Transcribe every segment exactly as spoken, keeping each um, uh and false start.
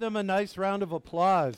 them a nice round of applause.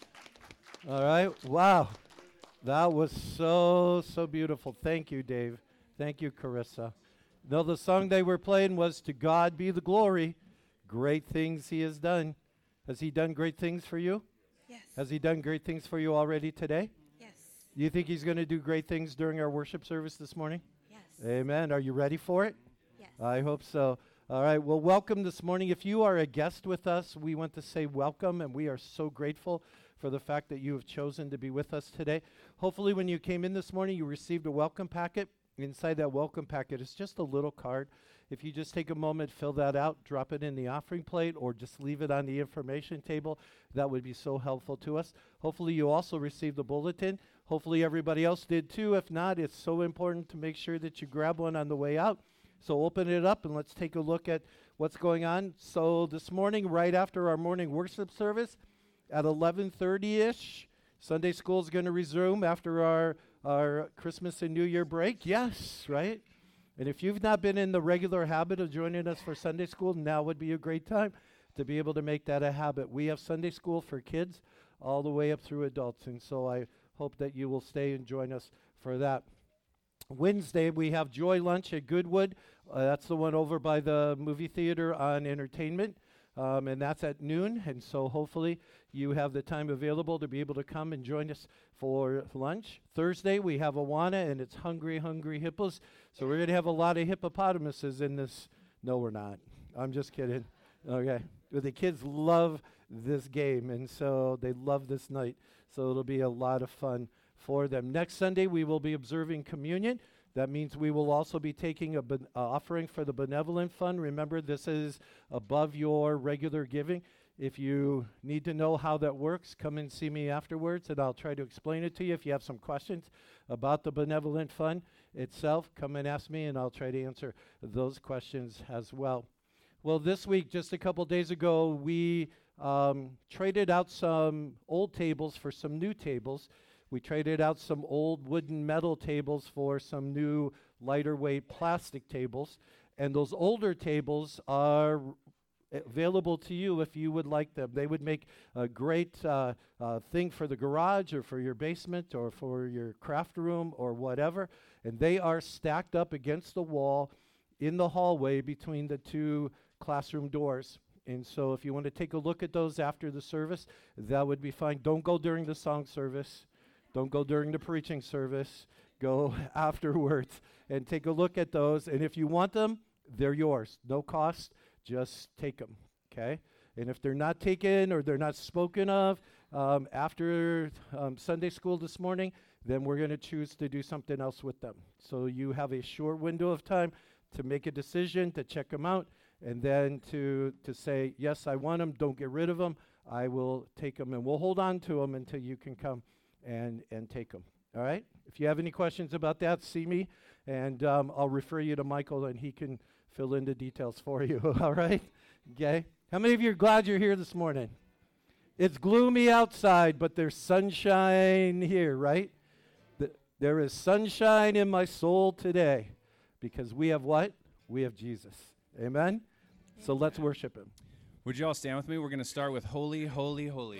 All right. Wow. That was so, so beautiful. Thank you, Dave. Thank you, Carissa. No, the song they were playing was To God Be the Glory. Great things he has done. Has he done great things for you? Yes. Has he done great things for you already today? Yes. You think he's going to do great things during our worship service this morning? Yes. Amen. Are you ready for it? Yes. I hope so. All right. Well, welcome this morning. If you are a guest with us, we want to say welcome, and we are so grateful for the fact that you have chosen to be with us today. Hopefully, when you came in this morning, you received a welcome packet. Inside that welcome packet is just a little card. If you just take a moment, fill that out, drop it in the offering plate, or just leave it on the information table, that would be so helpful to us. Hopefully, you also received the bulletin. Hopefully, everybody else did too. If not, it's so important to make sure that you grab one on the way out. So open it up and let's take a look at what's going on. So this morning, right after our morning worship service at eleven thirty-ish, Sunday school is going to resume after our, our Christmas and New Year break. Yes, right? And if you've not been in the regular habit of joining us for Sunday school, now would be a great time to be able to make that a habit. We have Sunday school for kids all the way up through adults, and so I hope that you will stay and join us for that. Wednesday, we have Joy Lunch at Goodwood. Uh, that's the one over by the movie theater on Entertainment, um, and that's at noon. And so hopefully you have the time available to be able to come and join us for lunch. Thursday, we have Awana, and it's Hungry, Hungry Hippos. So we're going to have a lot of hippopotamuses in this. No, we're not. I'm just kidding. Okay. But the kids love this game, and so they love this night. So it'll be a lot of fun for them. Next Sunday, we will be observing communion. That means we will also be taking a ben- uh, offering for the Benevolent Fund. Remember, this is above your regular giving. If you need to know how that works, come and see me afterwards, and I'll try to explain it to you. If you have some questions about the Benevolent Fund itself, come and ask me, and I'll try to answer those questions as well. Well, this week, just a couple days ago, we um, traded out some old tables for some new tables. We traded out some old wooden metal tables for some new lighter weight plastic tables. And those older tables are available to you if you would like them. They would make a great uh, uh, thing for the garage or for your basement or for your craft room or whatever. And they are stacked up against the wall in the hallway between the two classroom doors. And so if you want to take a look at those after the service, that would be fine. Don't go during the song service. Don't go during the preaching service. Go afterwards and take a look at those. And if you want them, they're yours. No cost. Just take them, okay? And if they're not taken or they're not spoken of um, after um, Sunday school this morning, then we're going to choose to do something else with them. So you have a short window of time to make a decision, to check them out, and then to, to say, yes, I want them. Don't get rid of them. I will take them, and we'll hold on to them until you can come and and take them. All right? If you have any questions about that, see me, and um, I'll refer you to Michael, and he can fill in the details for you. All right? Okay? How many of you are glad you're here this morning? It's gloomy outside, but there's sunshine here, right? Th- there is sunshine in my soul today because we have what? We have Jesus. Amen? So let's worship him. Would you all stand with me? We're going to start with Holy, Holy, Holy.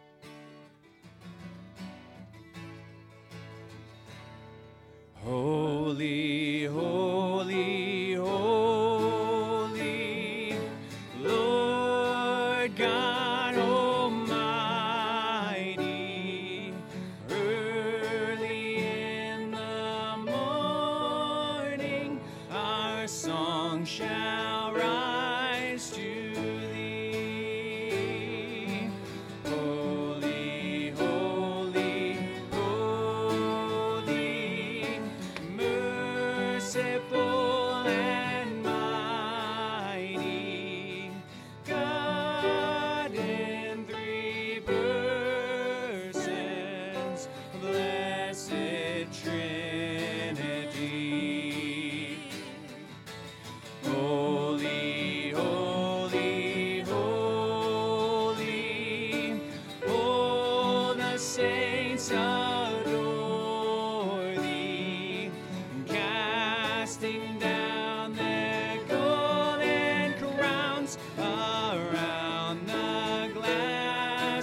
Holy, holy, holy, Lord God Almighty, early in the morning, our song shall rise to thee. Holy, holy, holy, merciful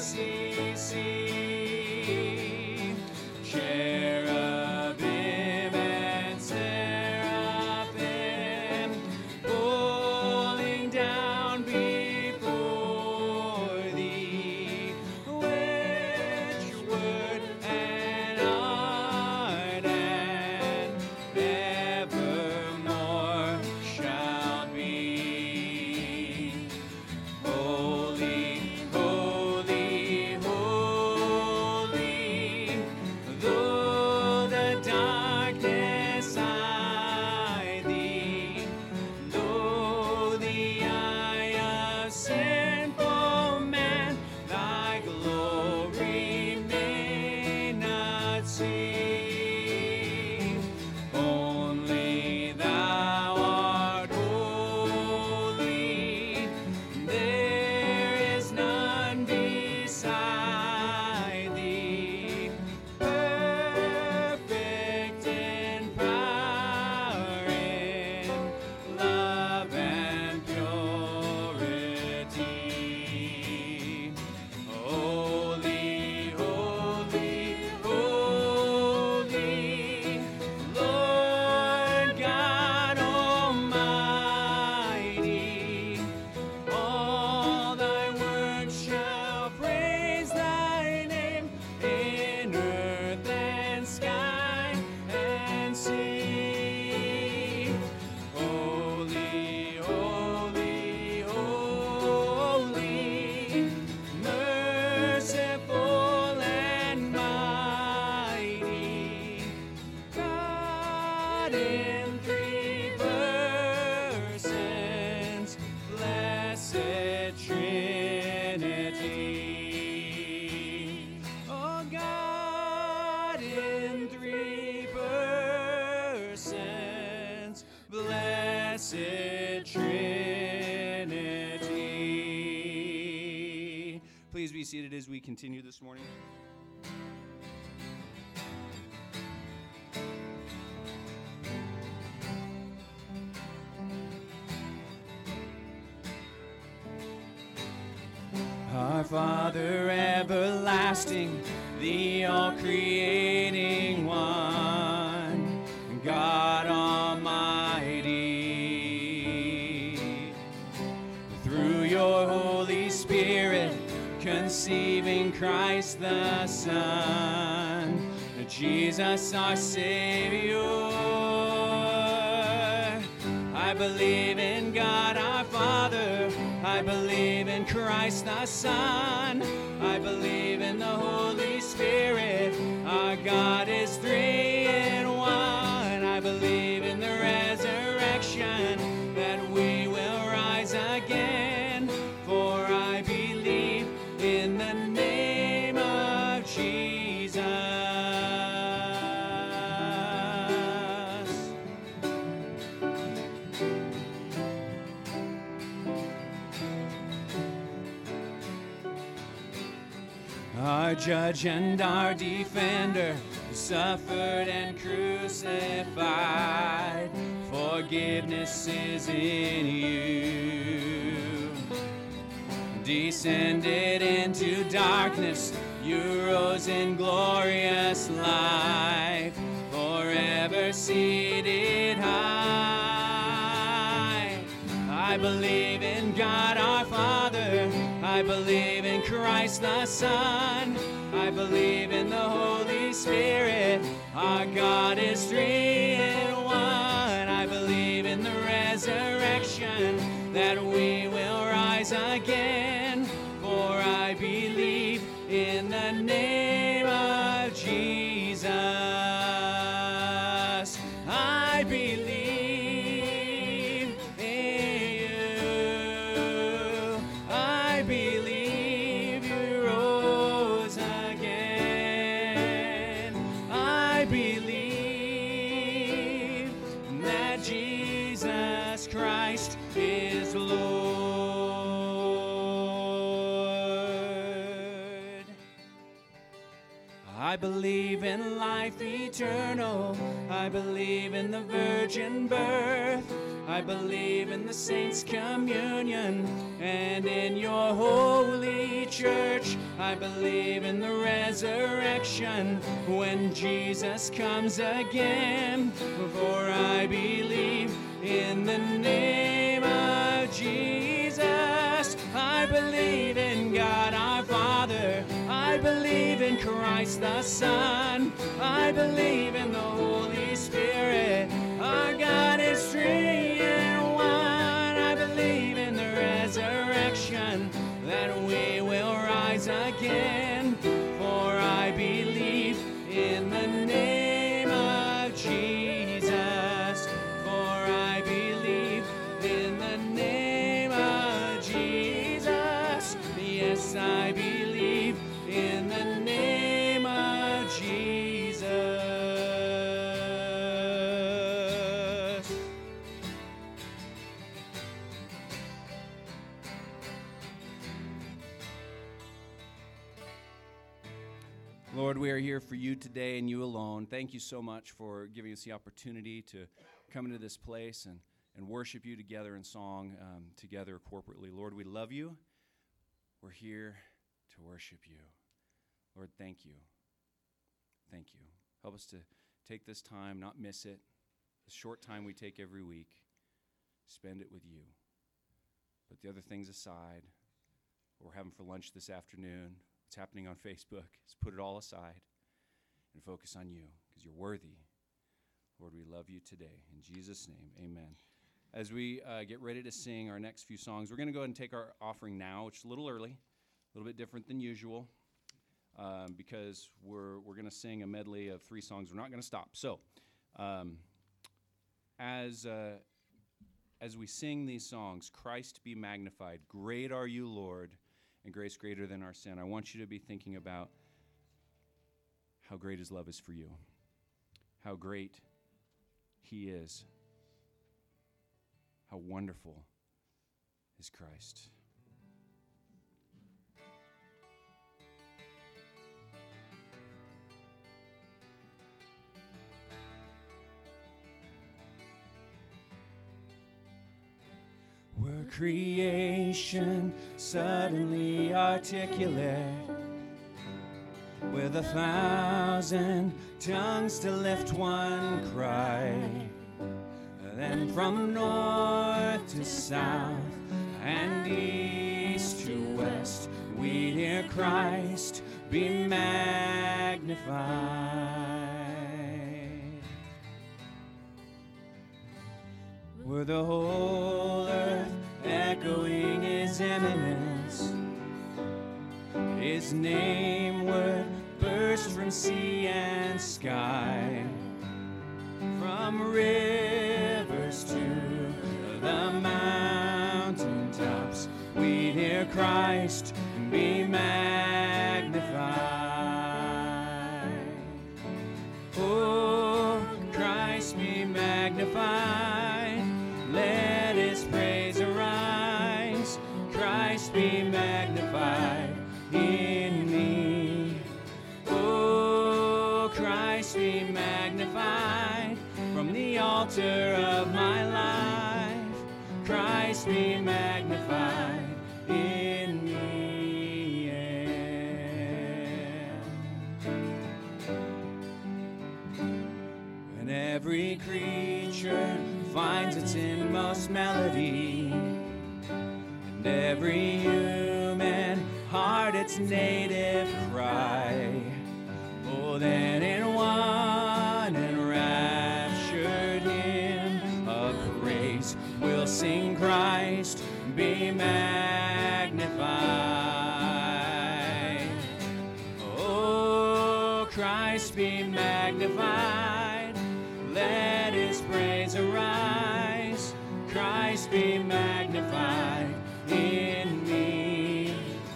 see, see. Cherubim and seraphim falling down before thee, which word and art and evermore shall be. Holy, holy, holy, though the darkness hide thee, though the eye of sinful man thy glory may not see. Only thou art holy, there is none beside thee, perfect in power, in love and purity. Holy, holy, holy, Lord God Almighty. All thy works shall praise thy name in earth and sky and sea. Holy, holy, holy, merciful and mighty, God in three persons, blessed Trinity. Oh, God in three persons, blessed Trinity. Please be seated as we continue this morning. Our Father everlasting, the all-creating one, God Almighty, through your Holy Spirit, conceiving Christ the Son, Jesus our Savior. I believe in God our Father, I believe in Christ the Son, I believe in the Holy Spirit, our God is three in one. I believe in the resurrection, that we will rise again, for I believe in the name of Jesus. Our judge and our defender, suffered and crucified. Forgiveness is in you. Descended into darkness, you rose in glorious life, forever seated high. I believe in God our Father, I believe in Christ the Son, I believe in the Holy Spirit, our God is three in one. I believe in the resurrection, that we will rise again, for I believe in the name of Jesus. I believe in you. I believe you rose again. I believe that Jesus Christ is Lord. I believe in life eternal. I believe in the virgin birth I believe in the saints' communion and in your holy church. I believe in the resurrection when Jesus comes again. For I believe in the name of Jesus. I believe in God our Father. I believe in Christ the Son. I believe in the Holy Spirit. Our God is three in one. I believe in the resurrection, that we will rise again. For I believe in the name of Jesus. For I believe in the name of Jesus. Yes, I believe in the name of Jesus. Lord, we are here for you today and you alone. Thank you so much for giving us the opportunity to come into this place and, and worship you together in song, um, together corporately. Lord, we love you. We're here to worship you. Lord, thank you. Thank you. Help us to take this time, not miss it. The short time we take every week, spend it with you. Put the other things aside. What we're having for lunch this afternoon, what's happening on Facebook, let's put it all aside and focus on you because you're worthy. Lord, we love you today. In Jesus' name, amen. As we uh, get ready to sing our next few songs, we're going to go ahead and take our offering now, which is a little early, a little bit different than usual. Um, because we're we're going to sing a medley of three songs. We're not going to stop. So, um, as uh, as we sing these songs, Christ be magnified, great are you, Lord, and grace greater than our sin. I want you to be thinking about how great his love is for you, how great he is, how wonderful is Christ. Were creation suddenly articulate, with a thousand tongues to lift one cry, then from north to south and east to west, we hear Christ be magnified. Were the whole earth echoing his eminence, his name would burst from sea and sky, from rivers to the mountain tops, we'd hear Christ be magnified. Oh, Christ be magnified, let his praise arise. Christ be magnified in me. Oh, Christ be magnified from the altar of my life. Christ be magnified in me. And every creature finds its inmost melody, and every human heart its native cry. Oh, then in one enraptured hymn of praise we'll sing Christ be magnified. Oh, Christ be magnified, let his praise arise. Christ be magnified in me.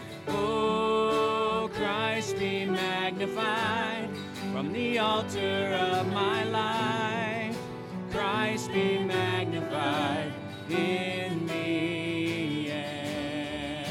Oh, Christ be magnified from the altar of my life. Christ be magnified in me. Yeah.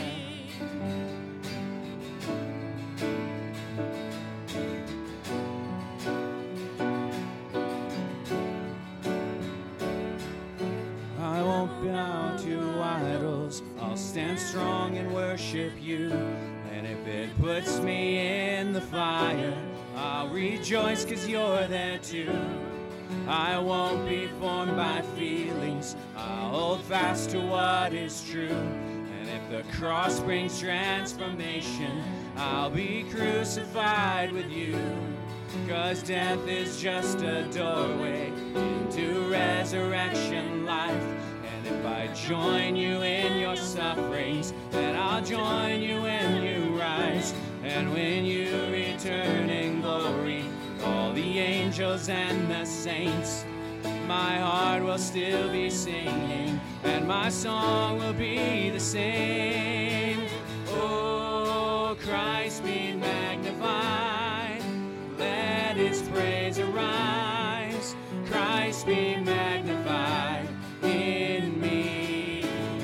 worship you. And if it puts me in the fire, I'll rejoice 'cause you're there too. I won't be formed by feelings, I'll hold fast to what is true. And if the cross brings transformation, I'll be crucified with you. 'Cause death is just a doorway into resurrection life. And if I join you in your sufferings, then I'll join you when you rise. And when you return in glory, all the angels and the saints, my heart will still be singing, and my song will be the same. Oh, Christ be magnified, let his praise arise. Christ be magnified in me.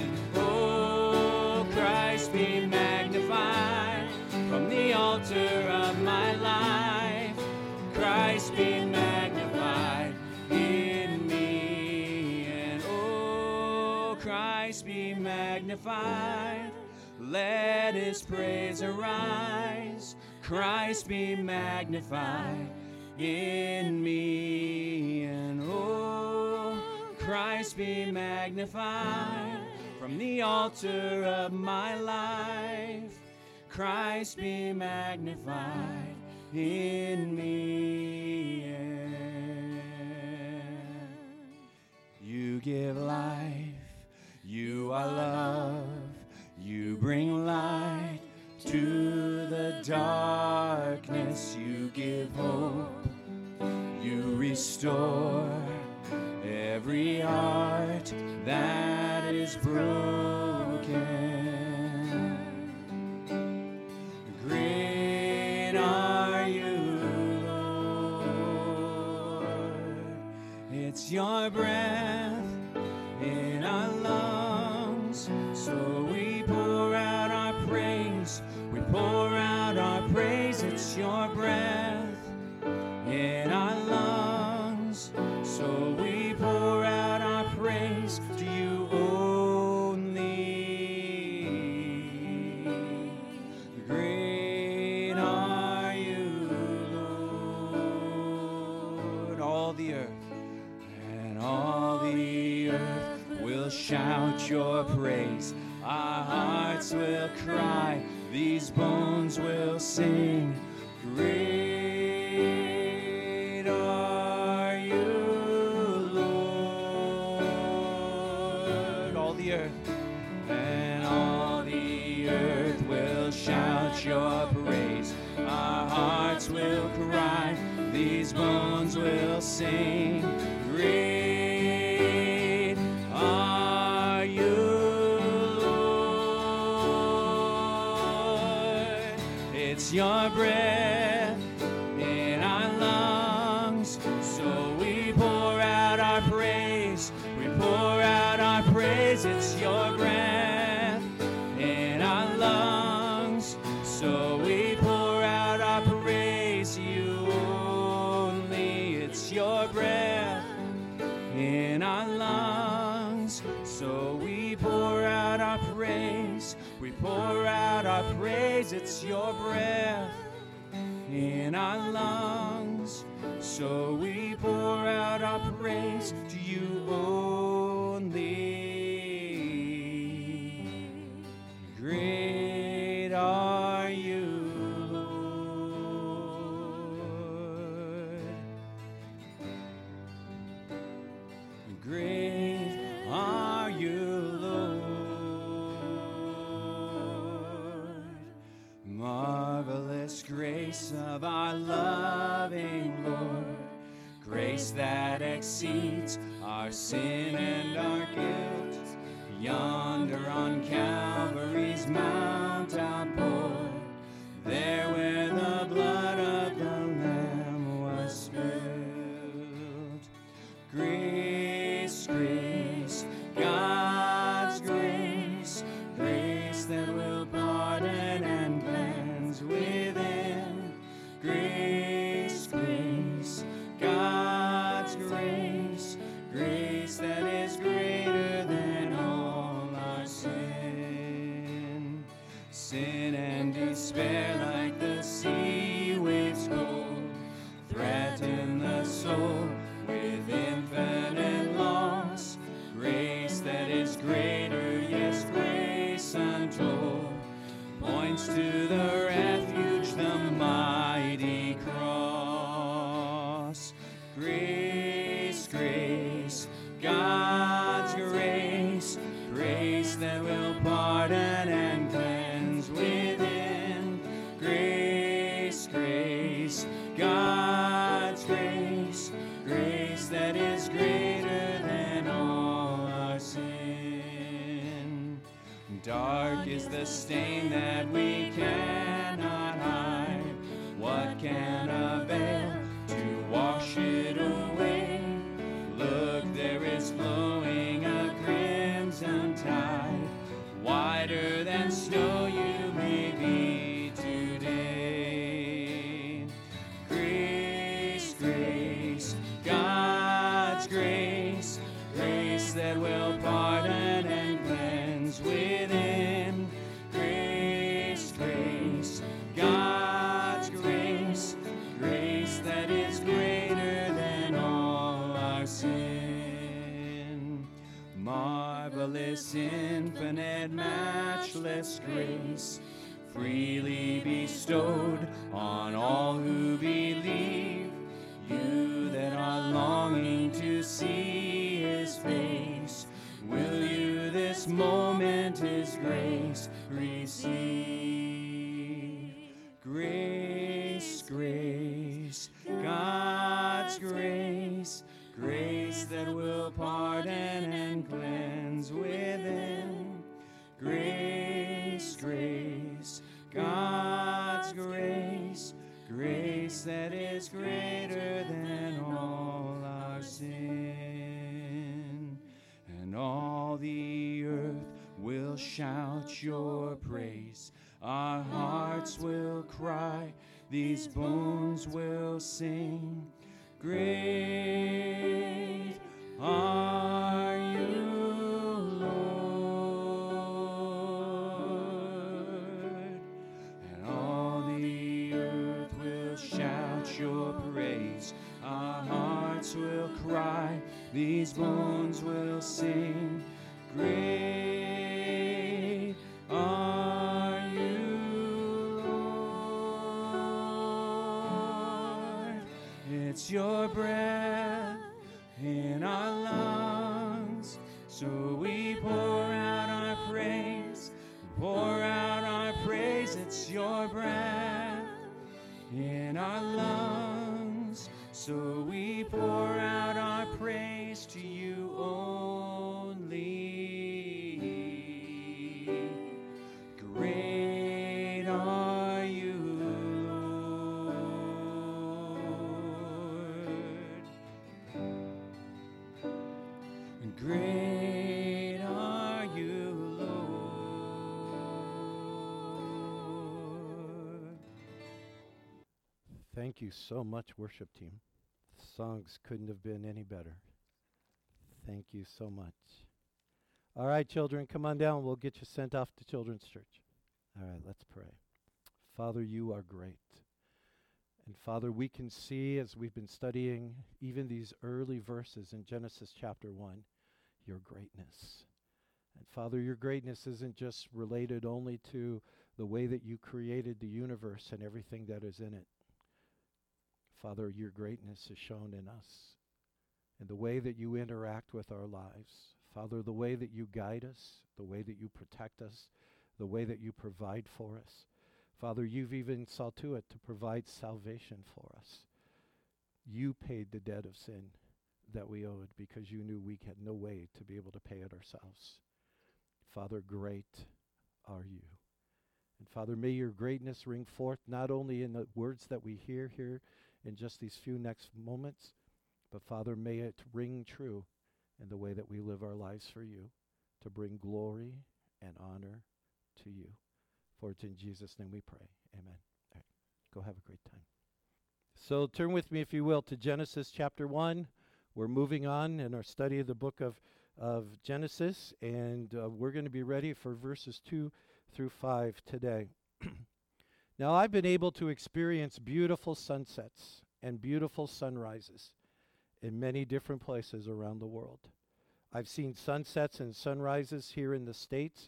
Oh, Christ be magnified from the altar of my life. Christ be magnified in me. And oh, Christ be magnified, let his praise arise. Christ be magnified in me. And oh, Christ be magnified from the altar of my life. Christ be magnified in me. You give life, you are love, you bring light to the darkness, you give hope, you restore every heart that is broken. Great are you, Lord. It's your breath in our lungs, so we pour out our praise. We pour out our praise. It's your breath in our lungs, so we pour out our praise to you only. Great are you, Lord. All the earth and all the earth will shout your praise. Our hearts will cry, these bones will sing. Great are you, Lord. All the earth and all the earth will shout your praise. Our hearts will cry, these bones will sing. Great are you, Lord. It's your breath in our lungs, so we pour out our praise. We pour out our praise. It's your breath in our lungs, so we pour out our praise to you only. It's your breath in our lungs, so we pour out our praise. We pour out our praise. It's your breath in our lungs, so we pour out our praise to you only. Great are you, Lord. Great are you, Lord. Marvelous grace of our loving Lord, grace that exceeds our sin and our guilt. Yonder on Calvary's mount outpoured, there where the blood of the Lamb was spilled. Grace, grace, God's grace, grace that will pardon and cleanse within. Grace, grace, God's grace, grace that is greater than all our sin. to the refuge, the mighty cross. Grace, grace, God's grace, grace that will pardon and cleanse within. Grace, grace, God's grace, grace that is greater than all our sin. Dark is the stain that we cannot hide. What can avail to wash it away? Look, there is flowing a crimson tide, whiter than snow you may be today. Grace, grace, God's grace, grace that will pardon and cleanse within. Grace, grace, God's grace, grace that is greater than all our sin. Marvelous, infinite, matchless grace, freely bestowed on all who believe. You that are longing to see his face, will you this moment his grace receive? Grace, grace, God's grace, grace that will pardon and cleanse within. Grace, grace, God's grace, grace that is greater than all our sin. And all the earth will shout your praise. Our hearts will cry, these bones will sing. Great are you, Lord. And all the earth will shout your praise. Our hearts will cry, these bones will sing. Great are you, Lord. It's your breath in our lungs, so we pour out our praise, pour out our praise. It's your breath in our lungs, so we pour out our praise to you only. Great are you, Lord. Great are you, Lord. Thank you so much, worship team. The songs couldn't have been any better. Thank you so much. All right, children, come on down. We'll get you sent off to Children's Church. All right, let's pray. Father, you are great. And Father, we can see as we've been studying even these early verses in Genesis chapter one, your greatness. And Father, your greatness isn't just related only to the way that you created the universe and everything that is in it. Father, your greatness is shown in us, in the way that you interact with our lives. Father, the way that you guide us, the way that you protect us, the way that you provide for us. Father, you've even saw to it to provide salvation for us. You paid the debt of sin that we owed because you knew we had no way to be able to pay it ourselves. Father, great are you. And Father, may your greatness ring forth not only in the words that we hear here in just these few next moments, but Father, may it ring true in the way that we live our lives for you, to bring glory and honor to you. For it's in Jesus' name we pray. Amen. All right, go have a great time. So turn with me, if you will, to Genesis chapter one. We're moving on in our study of the book of, of Genesis, and uh, we're going to be ready for verses two through five today. Now, I've been able to experience beautiful sunsets and beautiful sunrises in many different places around the world. I've seen sunsets and sunrises here in the States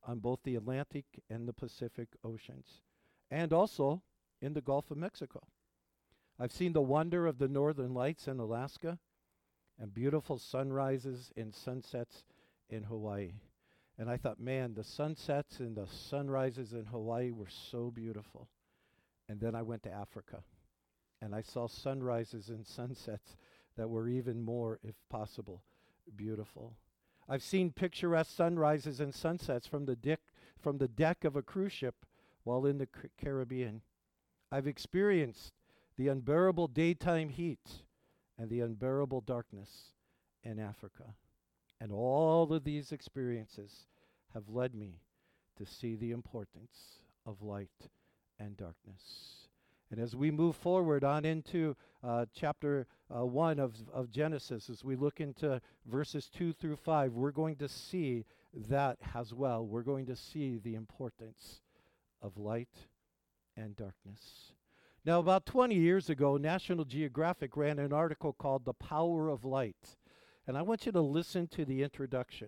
on both the Atlantic and the Pacific Oceans, and also in the Gulf of Mexico. I've seen the wonder of the northern lights in Alaska and beautiful sunrises and sunsets in Hawaii. And I thought, man, the sunsets and the sunrises in Hawaii were so beautiful. And then I went to Africa, and I saw sunrises and sunsets that were even more, if possible, beautiful. I've seen picturesque sunrises and sunsets from the deck, from the deck of a cruise ship while in the C- Caribbean. I've experienced the unbearable daytime heat and the unbearable darkness in Africa. And all of these experiences have led me to see the importance of light and darkness. And as we move forward on into uh, chapter uh, one of, of Genesis, as we look into verses two through five, we're going to see that as well. We're going to see the importance of light and darkness. Now, about twenty years ago, National Geographic ran an article called The Power of Light. And I want you to listen to the introduction.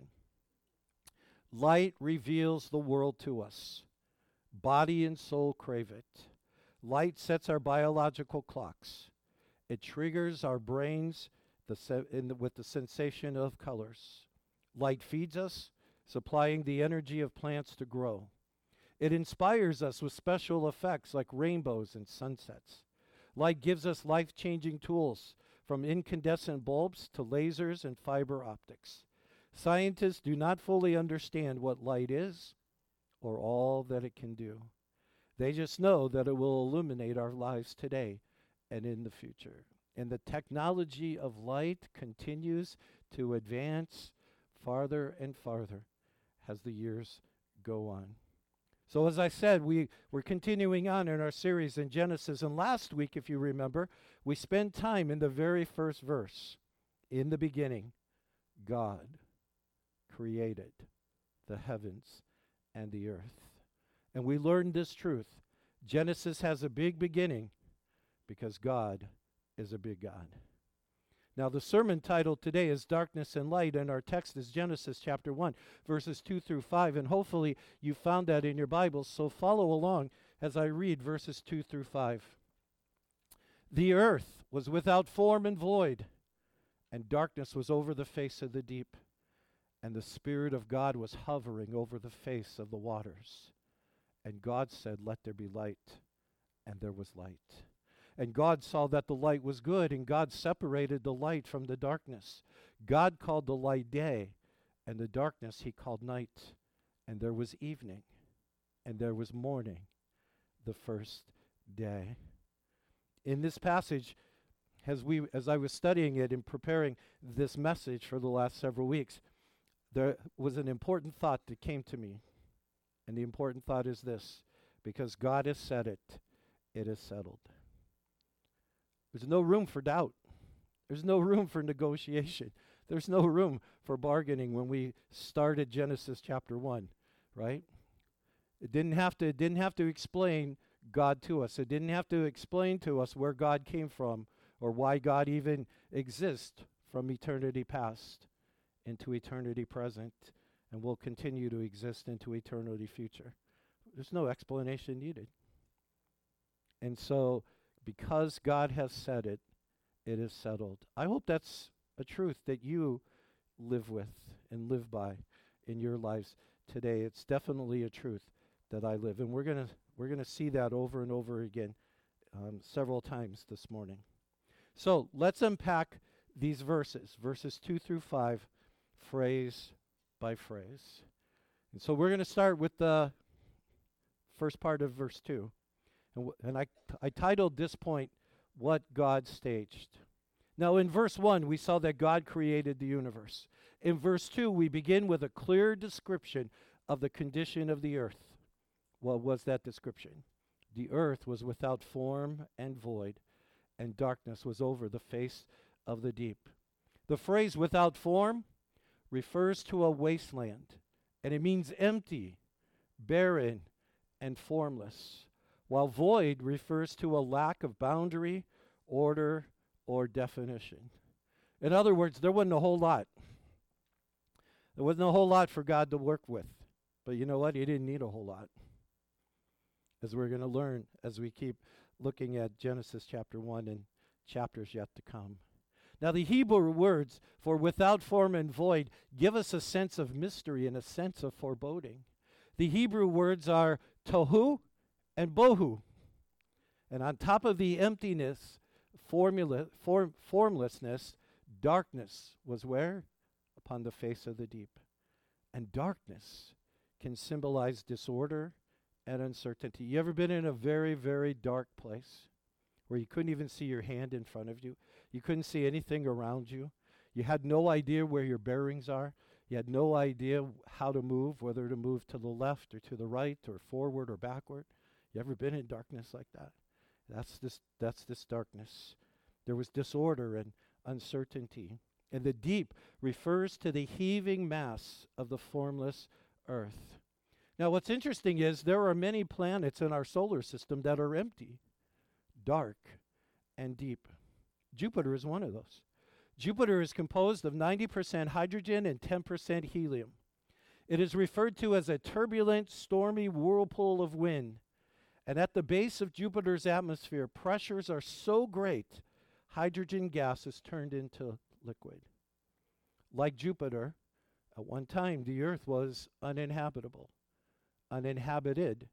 Light reveals the world to us. Body and soul crave it. Light sets our biological clocks. It triggers our brains the se- in the, with the sensation of colors. Light feeds us, supplying the energy of plants to grow. It inspires us with special effects like rainbows and sunsets. Light gives us life-changing tools, from incandescent bulbs to lasers and fiber optics. Scientists do not fully understand what light is or all that it can do. They just know that it will illuminate our lives today and in the future. And the technology of light continues to advance farther and farther as the years go on. So as I said, we, we're continuing on in our series in Genesis. And last week, if you remember, we spent time in the very first verse. In the beginning, God created the heavens and the earth. And we learned this truth. Genesis has a big beginning because God is a big God. Now, the sermon title today is Darkness and Light, and our text is Genesis chapter one, verses two through five, and hopefully you found that in your Bibles, so follow along as I read verses two through five. The earth was without form and void, and darkness was over the face of the deep, and the Spirit of God was hovering over the face of the waters. And God said, "Let there be light," and there was light. And God saw that the light was good, and God separated the light from the darkness. God called the light day, and the darkness he called night. And there was evening, and there was morning, the first day. In this passage, as we, as I was studying it and preparing this message for the last several weeks, there was an important thought that came to me. And the important thought is this: because God has said it, it is settled. There's no room for doubt. There's no room for negotiation. There's no room for bargaining when we started Genesis chapter one, right? It didn't have to, it didn't have to explain God to us. It didn't have to explain to us where God came from or why God even exists from eternity past into eternity present and will continue to exist into eternity future. There's no explanation needed. And so, because God has said it, it is settled. I hope that's a truth that you live with and live by in your lives today. It's definitely a truth that I live, and we're gonna we're gonna see that over and over again, um, several times this morning. So let's unpack these verses, verses two through five, phrase by phrase. And so we're gonna start with the first part of verse two. And, w- and I, I titled this point, What God Staged. Now in verse one, we saw that God created the universe. In verse two, we begin with a clear description of the condition of the earth. What was that description? The earth was without form and void, and darkness was over the face of the deep. The phrase without form refers to a wasteland, and it means empty, barren, and formless, while void refers to a lack of boundary, order, or definition. In other words, there wasn't a whole lot. There wasn't a whole lot for God to work with But you know what? He didn't need a whole lot. As we're going to learn as we keep looking at Genesis chapter one and chapters yet to come. Now, the Hebrew words for without form and void give us a sense of mystery and a sense of foreboding. The Hebrew words are tohu and bohu. And on top of the emptiness, formula, form, formlessness, darkness was where? Upon the face of the deep. And darkness can symbolize disorder and uncertainty. You ever been in a very, very dark place where you couldn't even see your hand in front of you? You couldn't see anything around you. You had no idea where your bearings are. You had no idea how to move, whether to move to the left or to the right or forward or backward. You ever been in darkness like that? That's this, that's this darkness. There was disorder and uncertainty. And the deep refers to the heaving mass of the formless earth. Now, what's interesting is there are many planets in our solar system that are empty, dark, and deep. Jupiter is one of those. Jupiter is composed of ninety percent hydrogen and ten percent helium. It is referred to as a turbulent, stormy whirlpool of wind. And at the base of Jupiter's atmosphere, pressures are so great, hydrogen gas is turned into liquid. Like Jupiter, at one time the earth was uninhabitable, uninhabited,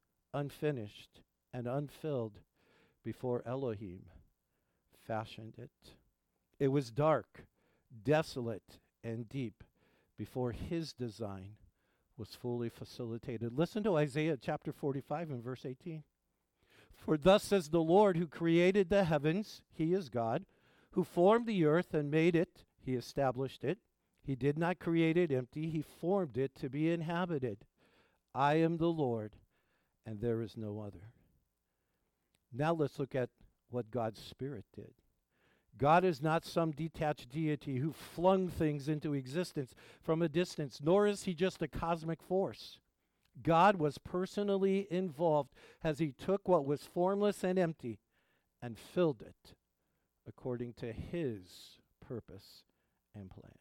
unfinished, and unfilled before Elohim fashioned it. It was dark, desolate, and deep before his design was fully facilitated. Listen to Isaiah chapter forty-five and verse eighteen. For thus says the Lord who created the heavens, he is God, who formed the earth and made it, he established it. He did not create it empty, he formed it to be inhabited. I am the Lord, and there is no other. Now let's look at what God's Spirit did. God is not some detached deity who flung things into existence from a distance, nor is he just a cosmic force. God was personally involved as he took what was formless and empty and filled it according to his purpose and plan.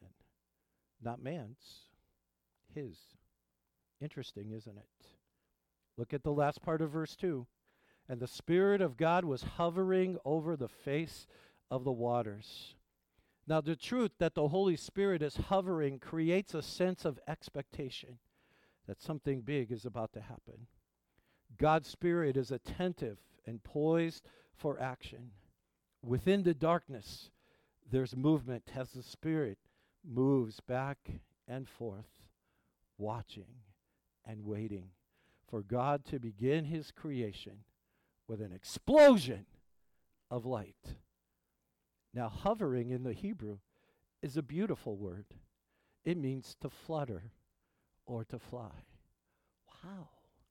Not man's, his. Interesting, isn't it? Look at the last part of verse two. And the Spirit of God was hovering over the face of the waters. Now, the truth that the Holy Spirit is hovering creates a sense of expectation that something big is about to happen. God's Spirit is attentive and poised for action. Within the darkness, there's movement as the Spirit moves back and forth, watching and waiting for God to begin his creation with an explosion of light. Now, hovering in the Hebrew is a beautiful word. It means to flutter or to fly. Wow.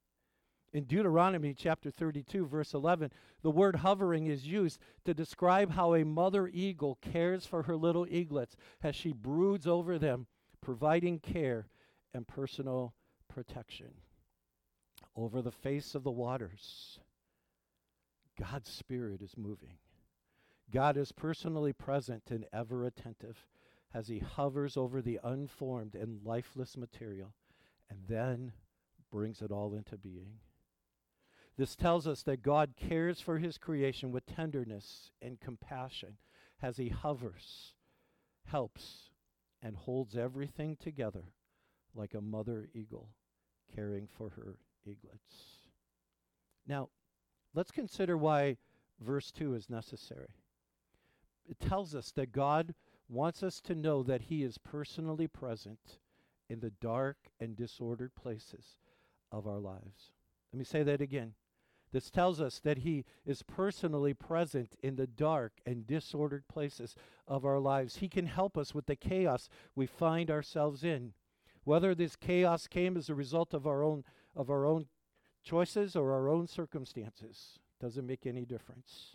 In Deuteronomy chapter thirty-two, verse eleven, the word hovering is used to describe how a mother eagle cares for her little eaglets as she broods over them, providing care and personal protection. Over the face of the waters, God's Spirit is moving. God is personally present and ever attentive as he hovers over the unformed and lifeless material and then brings it all into being. This tells us that God cares for his creation with tenderness and compassion as he hovers, helps, and holds everything together like a mother eagle caring for her eaglets. Now, let's consider why verse two is necessary. It tells us that God wants us to know that he is personally present in the dark and disordered places of our lives. Let me say that again. This tells us that he is personally present in the dark and disordered places of our lives. He can help us with the chaos we find ourselves in. Whether this chaos came as a result of our own of our own choices or our own circumstances, doesn't make any difference.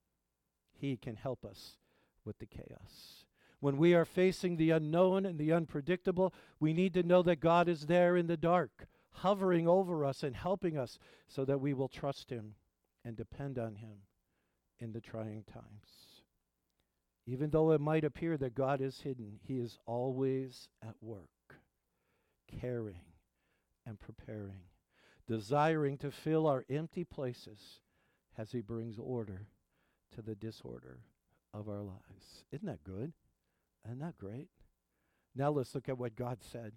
He can help us with the chaos. When we are facing the unknown and the unpredictable, we need to know that God is there in the dark, hovering over us and helping us so that we will trust him and depend on him in the trying times. Even though it might appear that God is hidden, he is always at work, caring and preparing, desiring to fill our empty places as he brings order to the disorder of our lives. Isn't that good? Isn't that great? Now let's look at what God said.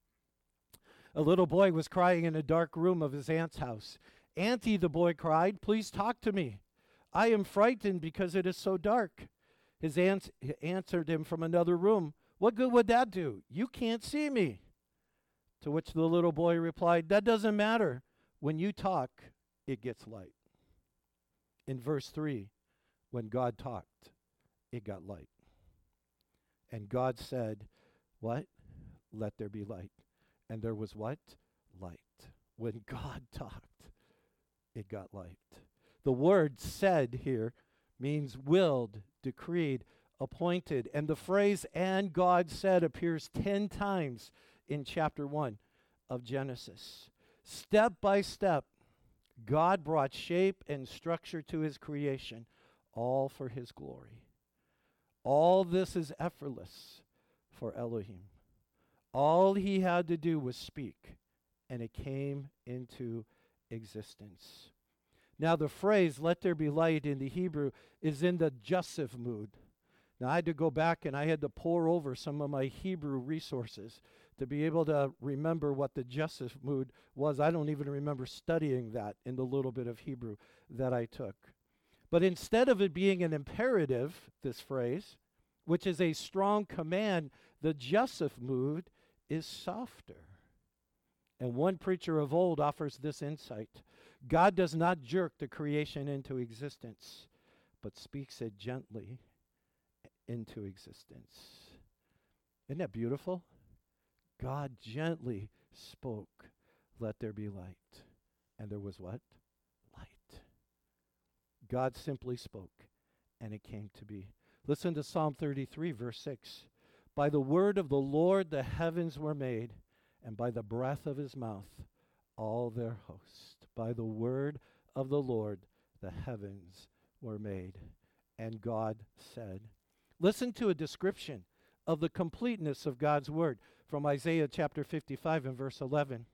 A little boy was crying in a dark room of his aunt's house. "Auntie," the boy cried, "please talk to me. I am frightened because it is so dark." His aunt answered him from another room, "What good would that do? You can't see me." To which the little boy replied, "That doesn't matter. When you talk, it gets light." In verse three, when God talked, it got light. And God said, what? Let there be light. And there was what? Light. When God talked, it got light. The word "said" here means willed, decreed, appointed. And the phrase "and God said" appears ten times in chapter one of Genesis. Step by step, God brought shape and structure to his creation, all for his glory. All this is effortless for Elohim. All he had to do was speak, and it came into existence. Now the phrase "let there be light" in the Hebrew is in the Joseph mood. Now I had to go back and I had to pore over some of my Hebrew resources to be able to remember what the Joseph mood was. I don't even remember studying that in the little bit of Hebrew that I took. But instead of it being an imperative, this phrase, which is a strong command, the Joseph mood is softer. And one preacher of old offers this insight. God does not jerk the creation into existence, but speaks it gently into existence. Isn't that beautiful? God gently spoke, "Let there be light." And there was what? Light. God simply spoke, and it came to be. Listen to Psalm thirty-three, verse six. "By the word of the Lord the heavens were made, and by the breath of his mouth all their host." By the word of the Lord the heavens were made, and God said. Listen to a description of the completeness of God's word from Isaiah chapter fifty-five and verse eleven.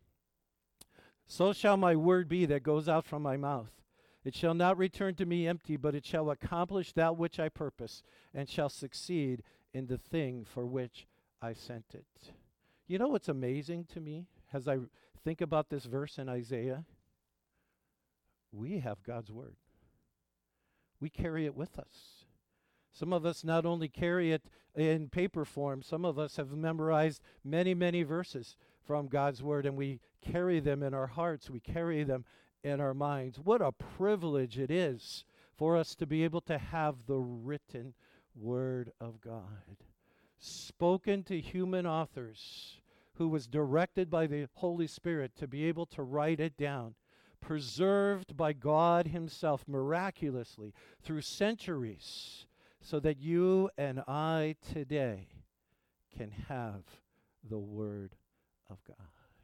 "So shall my word be that goes out from my mouth. It shall not return to me empty, but it shall accomplish that which I purpose, and shall succeed in the thing for which I sent it." You know what's amazing to me as I think about this verse in Isaiah? We have God's word. We carry it with us. Some of us not only carry it in paper form, some of us have memorized many, many verses from God's word, and we carry them in our hearts. We carry them in our minds. What a privilege it is for us to be able to have the written word of God, spoken to human authors, who was directed by the Holy Spirit to be able to write it down, preserved by God himself miraculously through centuries, so that you and I today can have the word of God.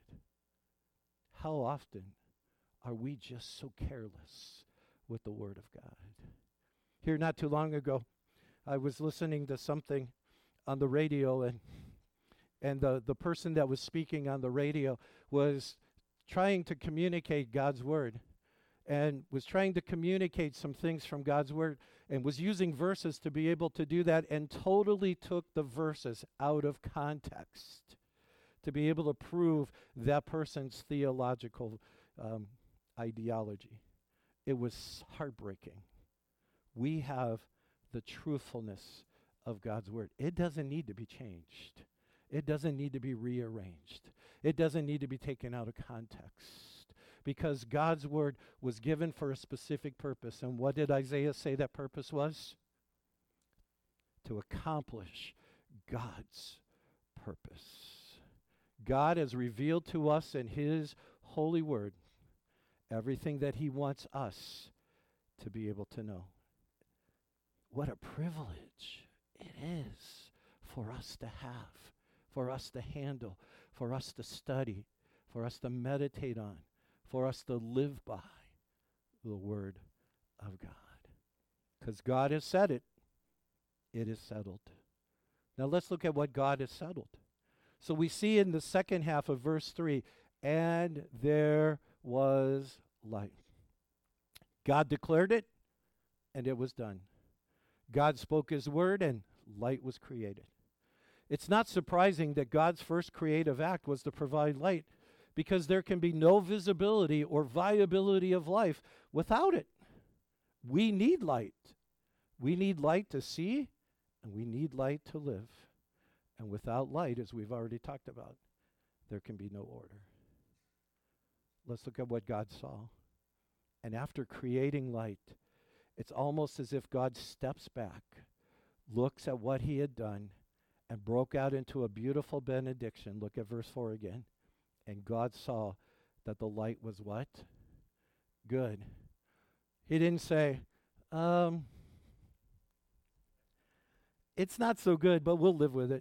How often are we just so careless with the word of God? Here not too long ago, I was listening to something on the radio, and and the, the person that was speaking on the radio was trying to communicate God's word, and was trying to communicate some things from God's word, and was using verses to be able to do that, and totally took the verses out of context to be able to prove that person's theological um, ideology. It was heartbreaking. We have the truthfulness of God's word. It doesn't need to be changed. It doesn't need to be rearranged. It doesn't need to be taken out of context, because God's word was given for a specific purpose. And what did Isaiah say that purpose was? To accomplish God's purpose. God has revealed to us in his holy word everything that he wants us to be able to know. What a privilege it is for us to have, for us to handle, for us to study, for us to meditate on, for us to live by the word of God. Because God has said it, it is settled. Now let's look at what God has settled. So we see in the second half of verse three, and there was light. God declared it, and it was done. God spoke his word, and light was created. It's not surprising that God's first creative act was to provide light, because there can be no visibility or viability of life without it. We need light. We need light to see, and we need light to live. And without light, as we've already talked about, there can be no order. Let's look at what God saw. And after creating light, it's almost as if God steps back, looks at what he had done, and broke out into a beautiful benediction. Look at verse four again. And God saw that the light was what? Good. He didn't say, um, it's not so good, but we'll live with it.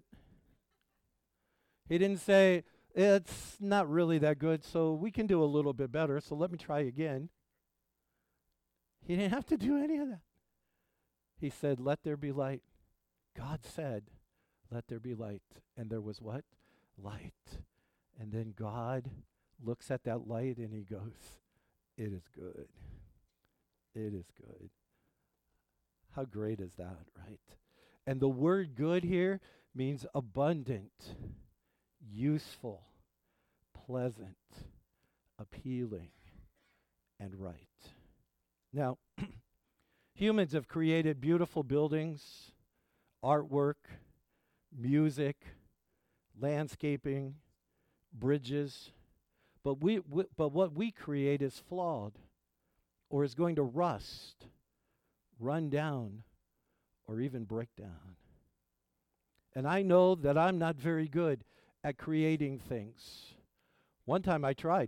He didn't say, it's not really that good, so we can do a little bit better, so let me try again. He didn't have to do any of that. He said, let there be light. God said, let there be light. And there was what? Light. And then God looks at that light and he goes, it is good. It is good. How great is that, right? And the word good here means abundant, useful, pleasant, appealing, and right. Now, humans have created beautiful buildings, artwork, music, landscaping, bridges, but we, we but what we create is flawed, or is going to rust, run down, or even break down. And I know that I'm not very good at creating things. One time I tried.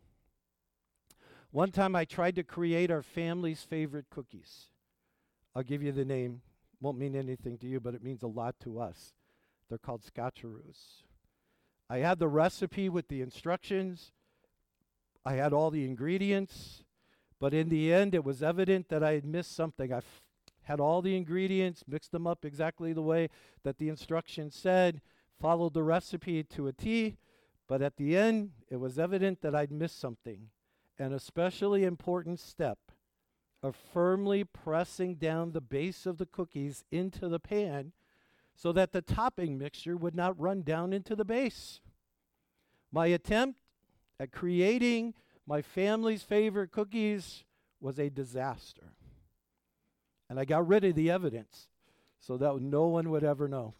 One time I tried to create our family's favorite cookies. I'll give you the name. Won't mean anything to you, but it means a lot to us. They're called Scotcheroos. I had the recipe with the instructions. I had all the ingredients. But in the end, it was evident that I had missed something. I f- had all the ingredients, mixed them up exactly the way that the instructions said, followed the recipe to a T. But at the end, it was evident that I'd missed something. An especially important step of firmly pressing down the base of the cookies into the pan so that the topping mixture would not run down into the base. My attempt at creating my family's favorite cookies was a disaster. And I got rid of the evidence so that no one would ever know.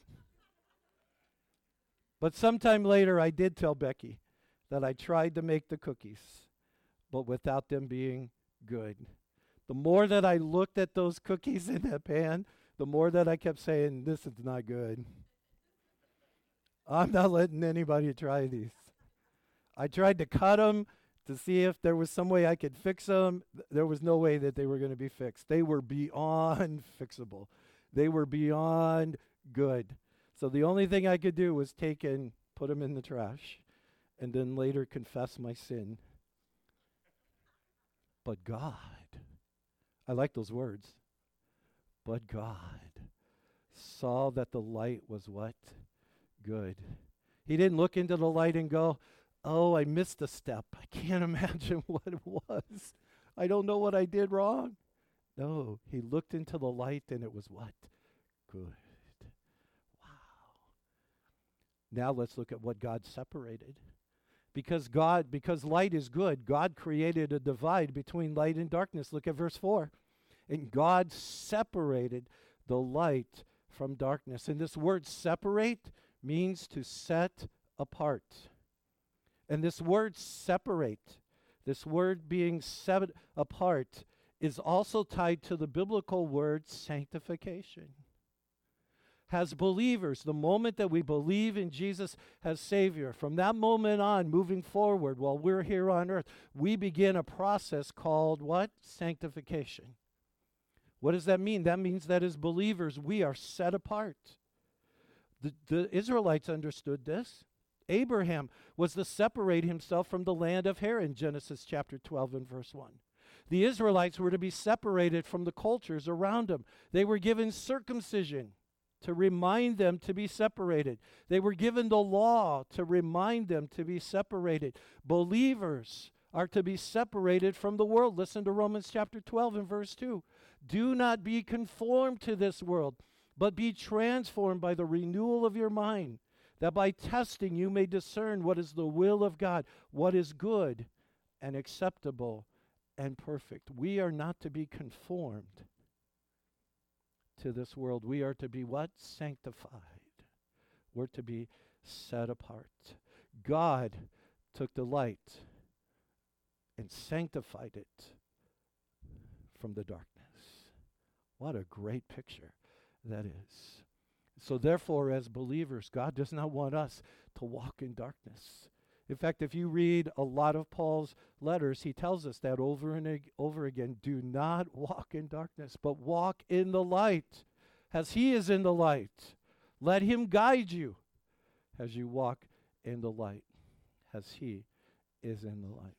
But sometime later, I did tell Becky that I tried to make the cookies, but without them being good. The more that I looked at those cookies in that pan, the more that I kept saying, this is not good. I'm not letting anybody try these. I tried to cut them to see if there was some way I could fix them. Th- there was no way that they were going to be fixed. They were beyond fixable. They were beyond good. So the only thing I could do was take and put them in the trash and then later confess my sin. But God, I like those words, but God saw that the light was what? Good. He didn't look into the light and go, oh, I missed a step. I can't imagine what it was. I don't know what I did wrong. No, he looked into the light and it was what? Good. Wow. Now let's look at what God separated. Because God, because light is good, God created a divide between light and darkness. Look at verse four. And God separated the light from darkness. And this word separate means to set apart. And this word separate, this word being set apart, is also tied to the biblical word sanctification. As believers, the moment that we believe in Jesus as Savior, from that moment on, moving forward, while we're here on earth, we begin a process called what? Sanctification. What does that mean? That means that as believers, we are set apart. The, the Israelites understood this. Abraham was to separate himself from the land of Haran, Genesis chapter twelve and verse one. The Israelites were to be separated from the cultures around them. They were given circumcision to remind them to be separated. They were given the law to remind them to be separated. Believers are to be separated from the world. Listen to Romans chapter twelve and verse two. Do not be conformed to this world, but be transformed by the renewal of your mind, that by testing you may discern what is the will of God, what is good and acceptable and perfect. We are not to be conformed to this world. We are to be what? Sanctified. We're to be set apart. God took the light and sanctified it from the darkness. What a great picture that is. So therefore, as believers, God does not want us to walk in darkness. In fact, if you read a lot of Paul's letters, he tells us that over and ag- over again. Do not walk in darkness, but walk in the light, as he is in the light. Let him guide you as you walk in the light, as he is in the light.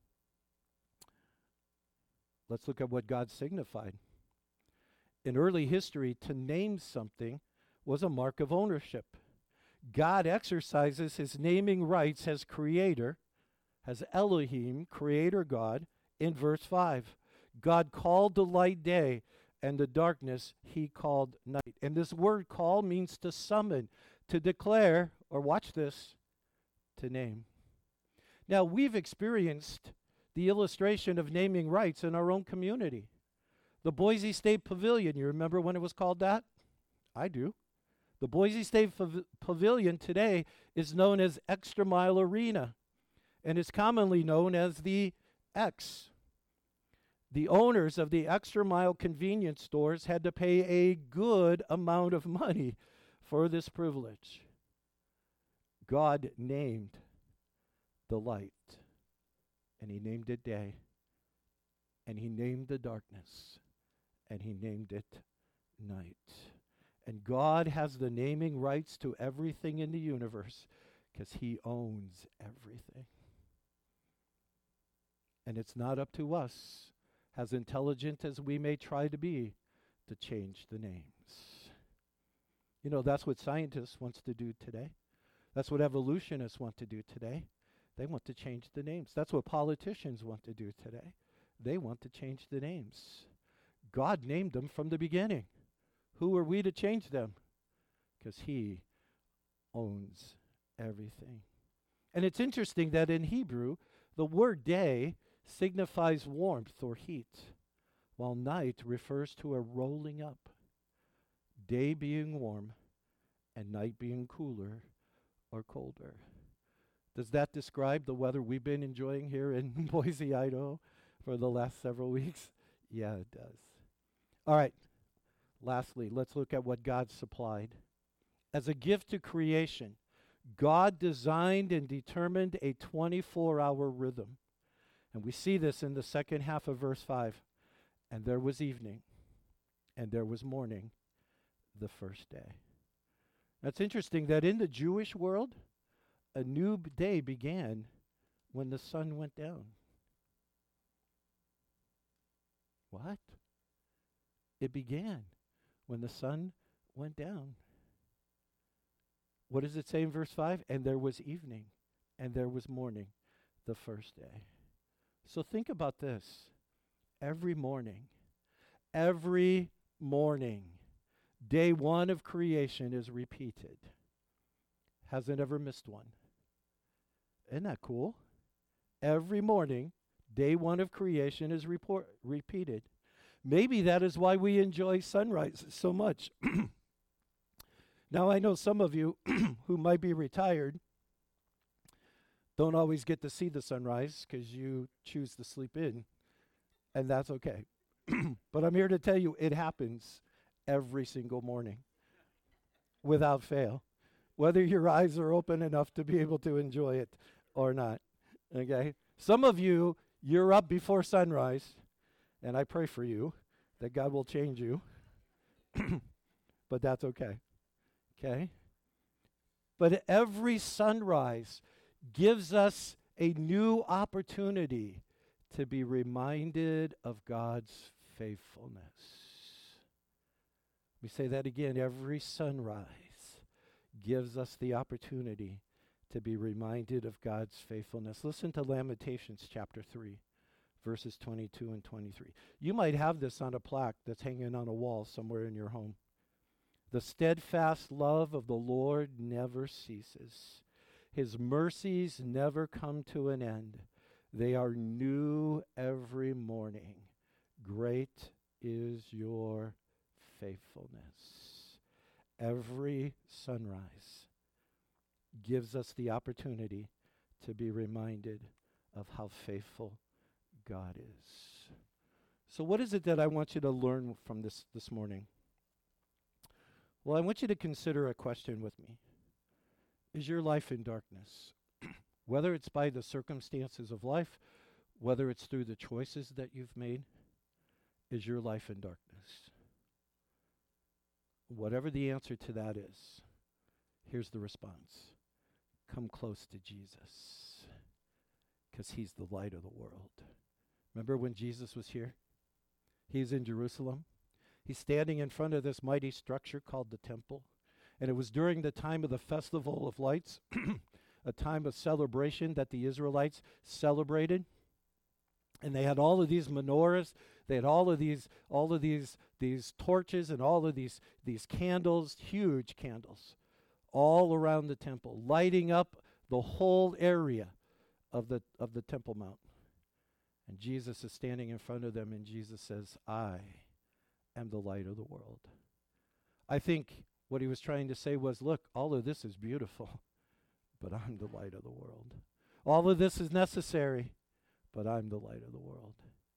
Let's look at what God signified. In early history, to name something was a mark of ownership. God exercises his naming rights as creator, as Elohim, creator God, in verse five. God called the light day, and the darkness he called night. And this word call means to summon, to declare, or watch this, to name. Now, we've experienced the illustration of naming rights in our own community. The Boise State Pavilion, you remember when it was called that? I do. The Boise State Pav- Pavilion today is known as Extra Mile Arena, and is commonly known as the X. The owners of the Extra Mile convenience stores had to pay a good amount of money for this privilege. God named the light, and he named it day, and he named the darkness, and he named it night. And God has the naming rights to everything in the universe because he owns everything. And it's not up to us, as intelligent as we may try to be, to change the names. You know, that's what scientists want to do today. That's what evolutionists want to do today. They want to change the names. That's what politicians want to do today. They want to change the names. God named them from the beginning. Who are we to change them? Because he owns everything. And it's interesting that in Hebrew, the word day signifies warmth or heat, while night refers to a rolling up. Day being warm and night being cooler or colder. Does that describe the weather we've been enjoying here in Boise, Idaho for the last several weeks? Yeah, it does. All right. Lastly, let's look at what God supplied. As a gift to creation, God designed and determined a twenty-four hour rhythm. And we see this in the second half of verse five. And there was evening, and there was morning, the first day. That's interesting that in the Jewish world, a new b- day began when the sun went down. What? It began when the sun went down. What does it say in verse five? And there was evening, and there was morning, the first day. So think about this. Every morning, every morning, day one of creation is repeated. Hasn't ever missed one. Isn't that cool? Every morning, day one of creation is report, repeated. Maybe that is why we enjoy sunrises so much. Now, I know some of you who might be retired don't always get to see the sunrise because you choose to sleep in, and that's okay. But I'm here to tell you it happens every single morning without fail, whether your eyes are open enough to be able to enjoy it or not, okay? Some of you, you're up before sunrise, and I pray for you that God will change you, but that's okay, okay? But every sunrise gives us a new opportunity to be reminded of God's faithfulness. We say that again. Every sunrise gives us the opportunity to be reminded of God's faithfulness. Listen to Lamentations chapter three, verses twenty-two and twenty-three. You might have this on a plaque that's hanging on a wall somewhere in your home. The steadfast love of the Lord never ceases. His mercies never come to an end. They are new every morning. Great is your faithfulness. Every sunrise gives us the opportunity to be reminded of how faithful God is. So what is it that I want you to learn from this this morning? Well, I want you to consider a question with me. Is your life in darkness? Whether it's by the circumstances of life, whether it's through the choices that you've made, is your life in darkness? Whatever the answer to that is, here's the response. Come close to Jesus, because he's the light of the world. Remember when Jesus was here? He's in Jerusalem. He's standing in front of this mighty structure called the temple. And it was during the time of the Festival of Lights, a time of celebration that the Israelites celebrated. And they had all of these menorahs. They had all of these, all of these, these torches and all of these, these candles, huge candles, all around the temple, lighting up the whole area of the of the Temple Mount. And Jesus is standing in front of them, and Jesus says, I am the light of the world. I think what he was trying to say was, look, all of this is beautiful, but I'm the light of the world. All of this is necessary, but I'm the light of the world.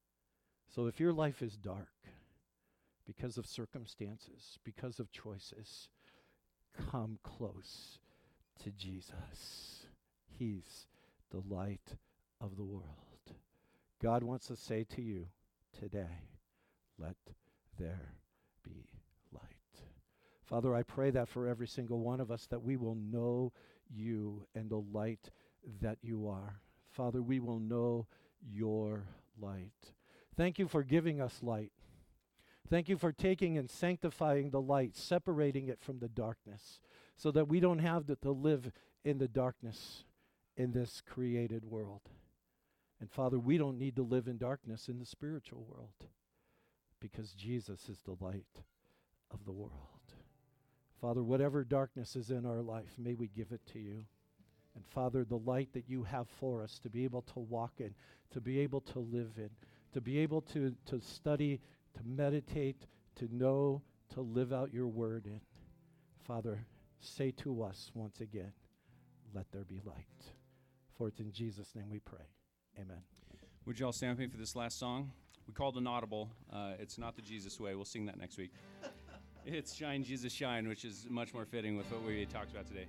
So if your life is dark because of circumstances, because of choices, come close to Jesus. He's the light of the world. God wants to say to you today, let there be light. Father, I pray that for every single one of us, that we will know you and the light that you are. Father, we will know your light. Thank you for giving us light. Thank you for taking and sanctifying the light, separating it from the darkness, so that we don't have to, to live in the darkness in this created world. And Father, we don't need to live in darkness in the spiritual world, because Jesus is the light of the world. Father, whatever darkness is in our life, may we give it to you. And Father, the light that you have for us to be able to walk in, to be able to live in, to be able to, to study, to meditate, to know, to live out your word in. Father, say to us once again, let there be light. For it's in Jesus' name we pray. Amen. Would you all stand with me for this last song? We called an audible. Uh, it's not the Jesus way. We'll sing that next week. It's Shine, Jesus, Shine, which is much more fitting with what we talked about today.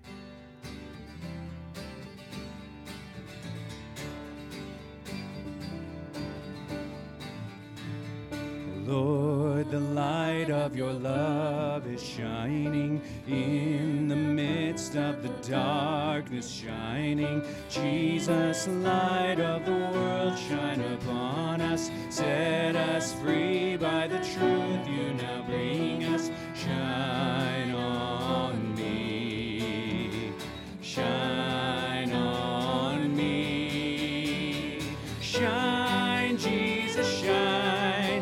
Lord, the light of your love is shining in the midst of the darkness shining. Jesus, light of the world, shine upon us. Set us free by the truth you now bring us. Shine on me. Shine on me. Shine, Jesus, shine.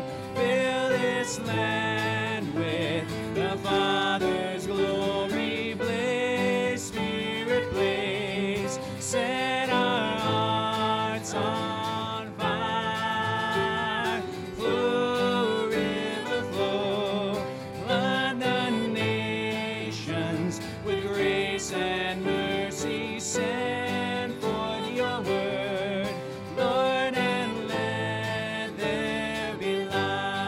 Land with the Father's glory blaze, Spirit blaze, set our hearts on fire. Flow, river, flow, flood the nations with grace and mercy. Send forth your word, Lord, and let there be light.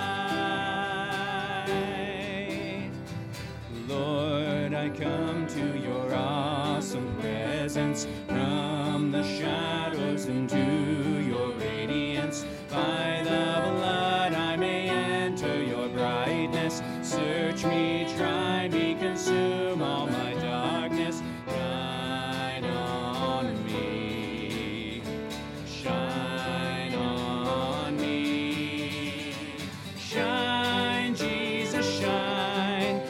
I come to your awesome presence, from the shadows into your radiance. By the blood I may enter your brightness. Search me, try me, consume all my darkness. Shine on me. Shine on me. Shine, Jesus, shine.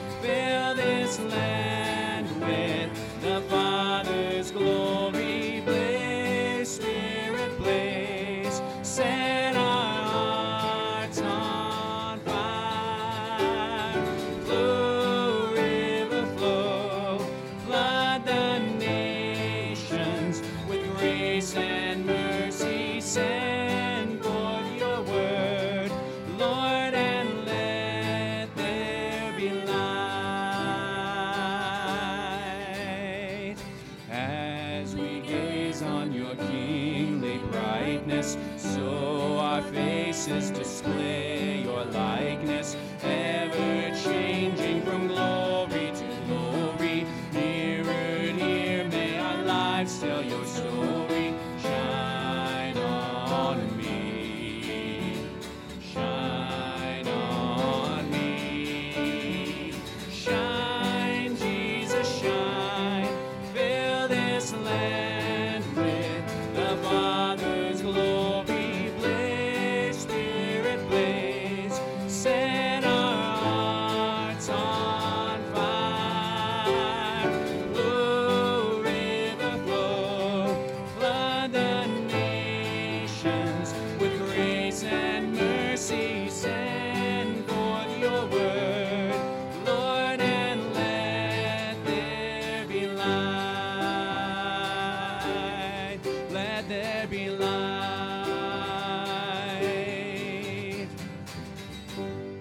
Jesus.